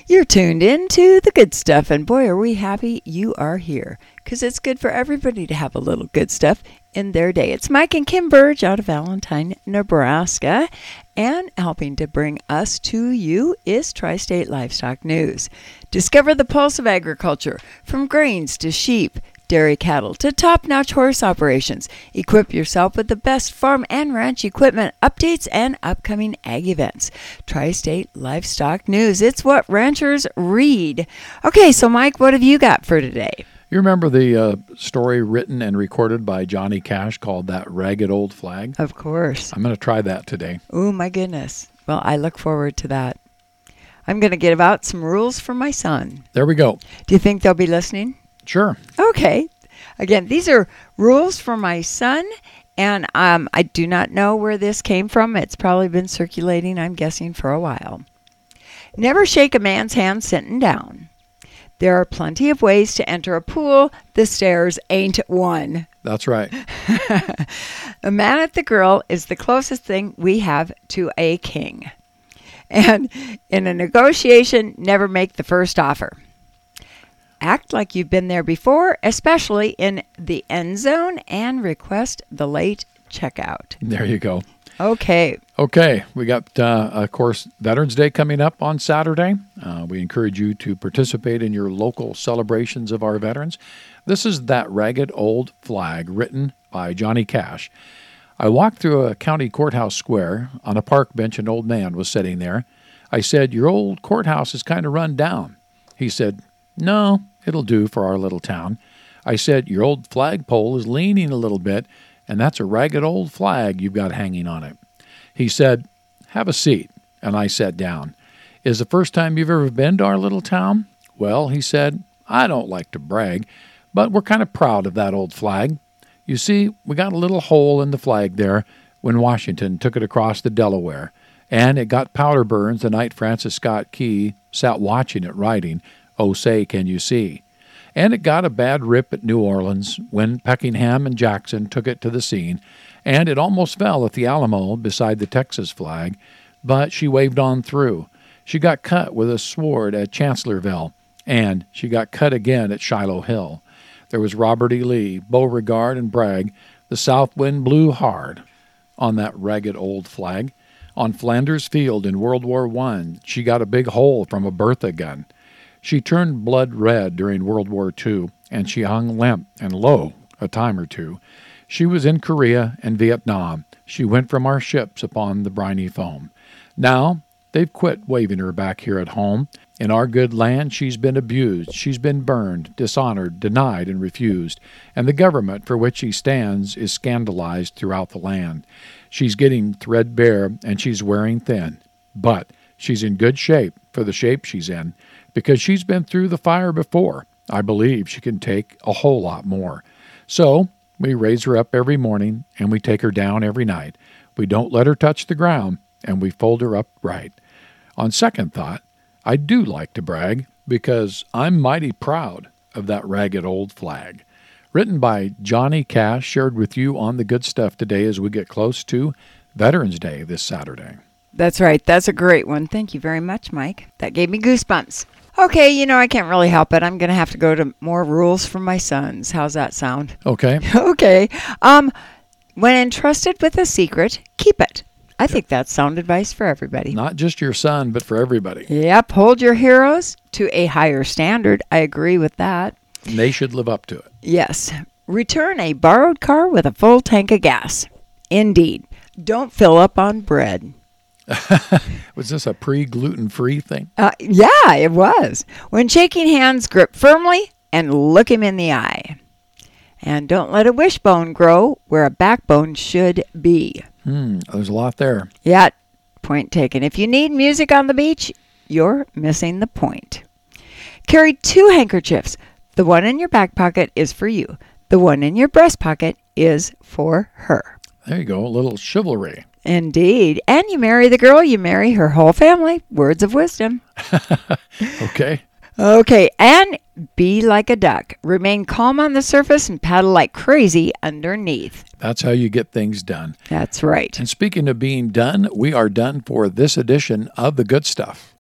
You're tuned in to the good stuff, and boy, are we happy you are here, because it's good for everybody to have a little good stuff in their day. It's Mike and Kim Burge out of Valentine, Nebraska, and helping to bring us to you is Tri-State Livestock News. Discover the pulse of agriculture, from grains to sheep, dairy cattle to top-notch horse operations. Equip yourself with the best farm and ranch equipment, updates, and upcoming ag events. Tri-State Livestock News. It's what ranchers read. Okay, so Mike, what have you got for today? You remember the story written and recorded by Johnny Cash called That Ragged Old Flag? Of course. I'm going to try that today. Oh, my goodness. Well, I look forward to that. I'm going to give out some rules for my son. There we go. Do you think they'll be listening? Sure. Okay. Again, these are rules for my son, and I do not know where this came from. It's probably been circulating, I'm guessing, for a while. Never shake a man's hand sitting down. There are plenty of ways to enter a pool. The stairs ain't one. That's right. A man at the grill is the closest thing we have to a king. And in a negotiation, never make the first offer. Act like you've been there before, especially in the end zone, and request the late checkout. There you go. Okay. Okay. We got, of course, Veterans Day coming up on Saturday. We encourage you to participate in your local celebrations of our veterans. This is That Ragged Old Flag, written by Johnny Cash. I walked through a county courthouse square. On a park bench, an old man was sitting there. I said, "Your old courthouse is kind of run down." He said, "No, it'll do for our little town." I said, "Your old flagpole is leaning a little bit, and that's a ragged old flag you've got hanging on it." He said, "Have a seat," and I sat down. "Is the first time you've ever been to our little town?" "Well," he said, "I don't like to brag, but we're kind of proud of that old flag. You see, we got a little hole in the flag there when Washington took it across the Delaware, and it got powder burns the night Francis Scott Key sat watching it writing, 'Oh, say, can you see?' And it got a bad rip at New Orleans when Peckingham and Jackson took it to the scene, and it almost fell at the Alamo beside the Texas flag, but she waved on through. She got cut with a sword at Chancellorsville, and she got cut again at Shiloh Hill. There was Robert E. Lee, Beauregard, and Bragg. The south wind blew hard on that ragged old flag. On Flanders Field in World War I, she got a big hole from a Bertha gun. She turned blood red during World War II, and she hung limp and low a time or two. She was in Korea and Vietnam. She went from our ships upon the briny foam. Now they've quit waving her back here at home. In our good land she's been abused. She's been burned, dishonored, denied, and refused. And the government for which she stands is scandalized throughout the land. She's getting threadbare and she's wearing thin. But she's in good shape for the shape she's in, because she's been through the fire before. I believe she can take a whole lot more. So we raise her up every morning, and we take her down every night. We don't let her touch the ground, and we fold her up right. On second thought, I do like to brag, because I'm mighty proud of that ragged old flag. Written by Johnny Cash, shared with you on the good stuff today as we get close to Veterans Day this Saturday. That's right. That's a great one. Thank you very much, Mike. That gave me goosebumps. Okay, I can't really help it. I'm going to have to go to more rules for my sons. How's that sound? Okay. Okay. When entrusted with a secret, keep it. I think that's sound advice for everybody. Not just your son, but for everybody. Yep. Hold your heroes to a higher standard. I agree with that. And they should live up to it. Yes. Return a borrowed car with a full tank of gas. Indeed. Don't fill up on bread. Was this a pre-gluten-free thing? Yeah, it was. When shaking hands, grip firmly and look him in the eye. And don't let a wishbone grow where a backbone should be. There's a lot there. Yeah, point taken. If you need music on the beach, you're missing the point. Carry 2 handkerchiefs. The one in your back pocket is for you. The one in your breast pocket is for her. There you go, a little chivalry. Indeed. And you marry the girl, you marry her whole family. Words of wisdom. Okay. Okay, and be like a duck. Remain calm on the surface and paddle like crazy underneath. That's how you get things done. That's right. And speaking of being done, we are done for this edition of The Good Stuff.